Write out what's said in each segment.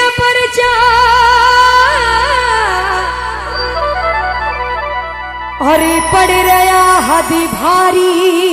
परचा और पड़ रहा हदी भारी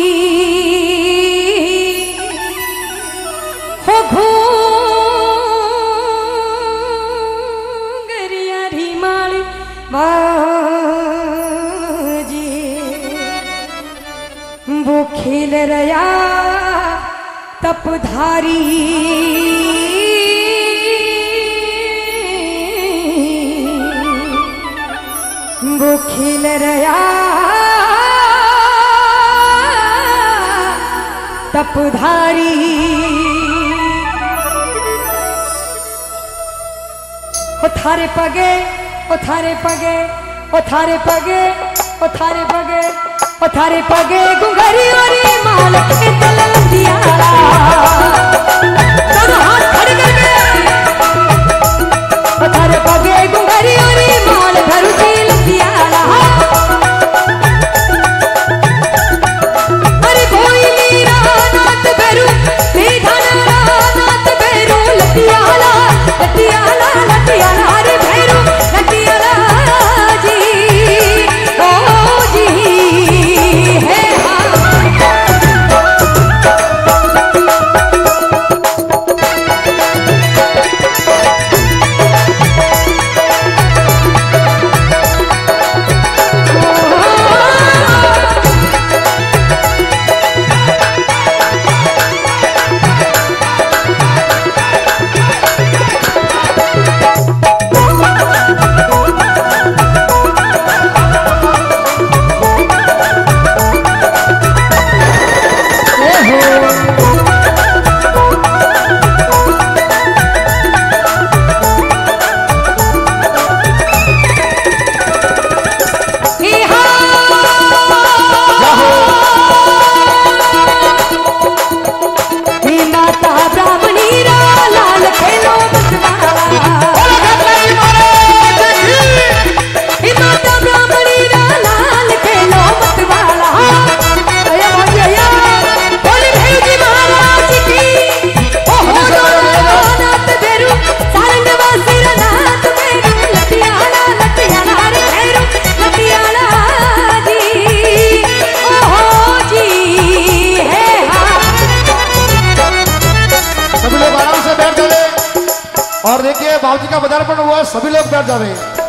हो घूंगरिया ढीमाली बाजी वो खेल रहा तपधारी वो खेल रहा तपधारी ओ थारे पगे ओ थारे पगे ओ थारे पगे ओ थारे पगे ओ थारे पगे गुंगरी और माल के तलल दियारा दोनों हाथ खड़े करके ओ थारे पगे गुंगरी और माल धरु दिल दियारा अरे कोई मीरा नाथ बेरू मेघना नाथ बेरू लटियाला लटियाला लटियाला रे बेरू लटियाला जी ओ जी है और देखिए बाबूजी का पदार्पण हुआ, सभी लोग बैठ जावे,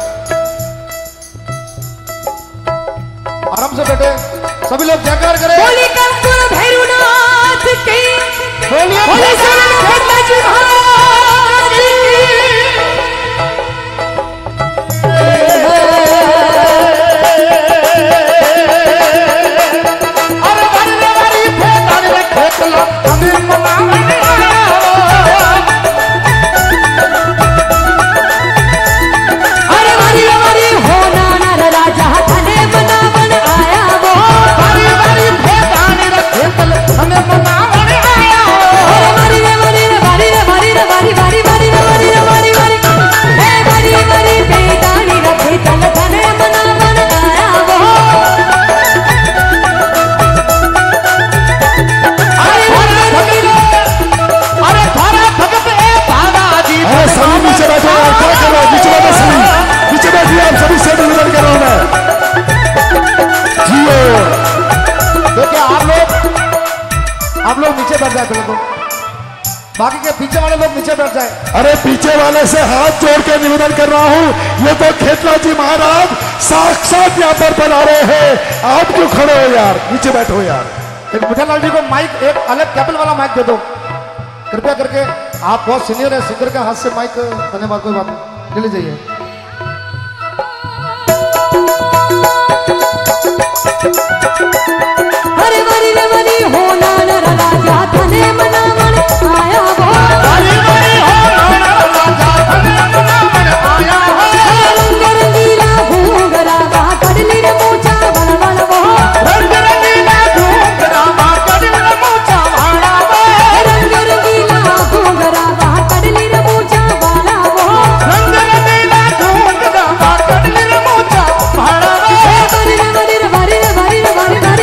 आराम से बैठे, सभी लोग जयकार करें। बोली कर्पूर भैरवनाथ की, बोली सोनाजी महाराज की। अरे वारी वारी फेतारे खेतला हमें मनावे आप लोग नीचे बैठ जाए, तो बाकी के पीछे वाले लोग नीचे बैठ जाए। अरे पीछे वाले से हाथ जोड़ के निवेदन कर रहा हूँ, ये तो खेतला जी महाराज साक्षात यहाँ पर बना रहे हैं, आप क्यों खड़े हो यार, नीचे बैठो यार। एक मिठालाल जी को माइक, एक अलग केबल वाला माइक दे दो कृपया करके, आप बहुत सीनियर है, सिंगर के हाथ से माइक, धन्यवाद, कोई बात नहीं, ले लीजिए। हरे वरी रे वरी हो ना राजा धने मना मन आया वो, हरे वरी हो ना राजा धने मना मन आया हो, रंग रंगीला घूंघरा बाकड़ली रे मोचा बल बल वो, रंग रंगीला घूंघरा बाकड़ली रे मोचा भाड़ा वो, रंग रंगीला घूंघरा बाकड़ली रे मोचा बाला वो, रंग रंगीला घूंघरा बाकड़ली रे मोचा भाड़ा वो, वरी रे वरी रे वरी रे वरी रे वरी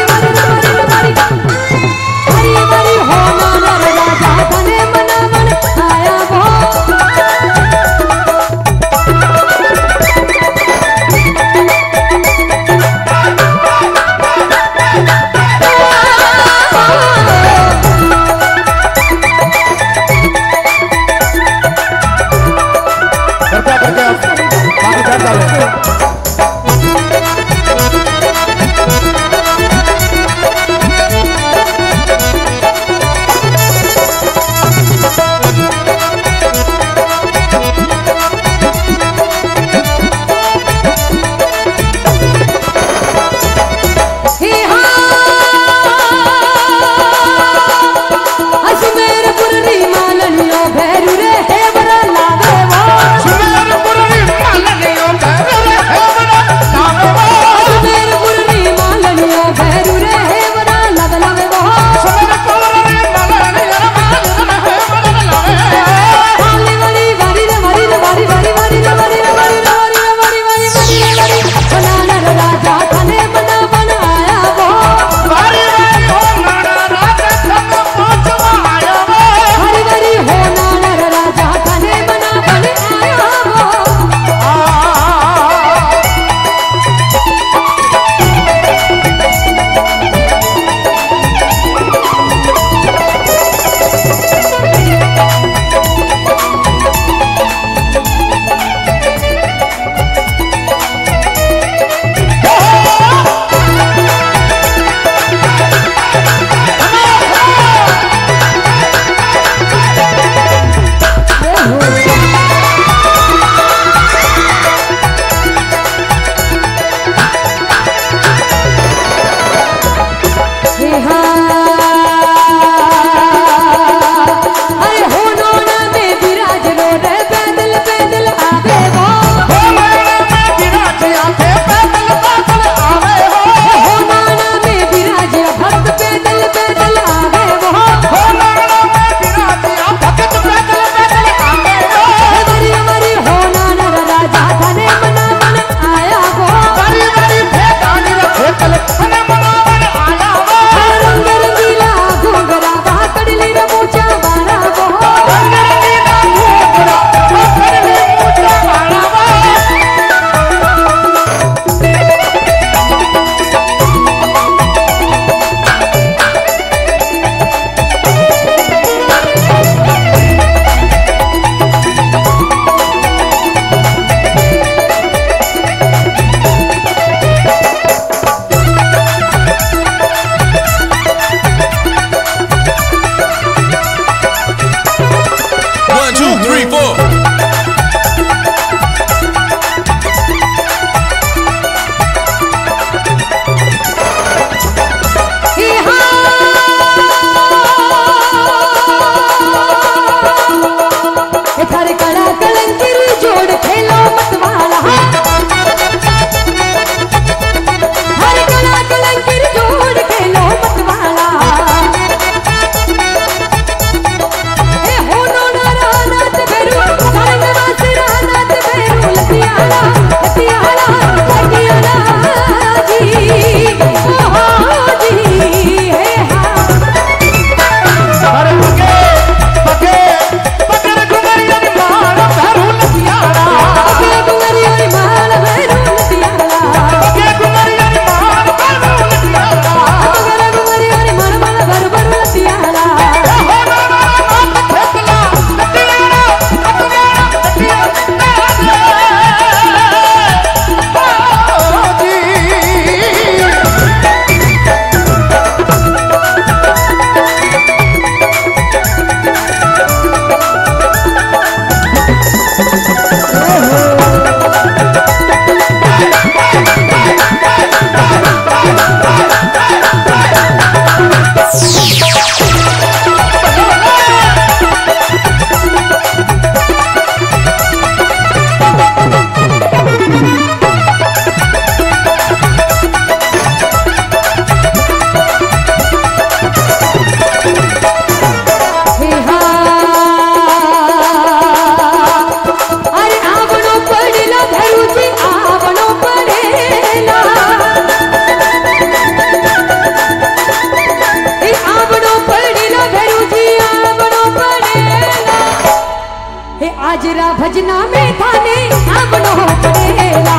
आजरा भजना में थाने आवनो पड़ेला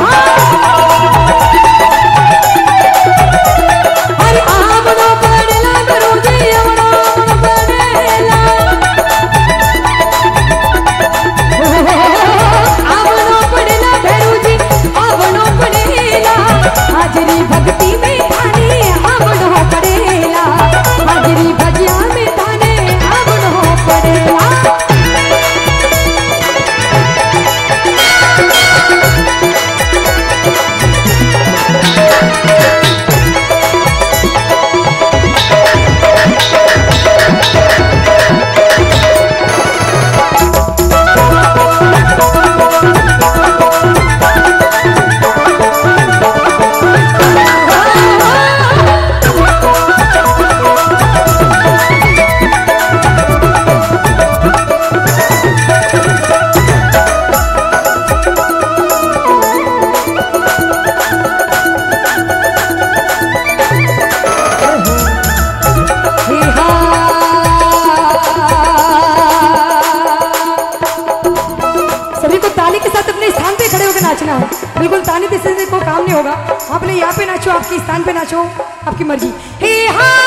अरे आवनो पड़ेला गुरुजी आवनो पड़ेला आवनो पड़ेला गुरुजी आवनो पड़ेला हाजरी भक्ति में थाने आवनो पड़ेला हाजरी भजिया में थाने आवनो पड़ेला नाचना है बिल्कुल ताली से कोई काम नहीं होगा। आप लोग यहाँ पे नाचो, आपके स्थान पे नाचो, आपकी मर्जी। हे हाँ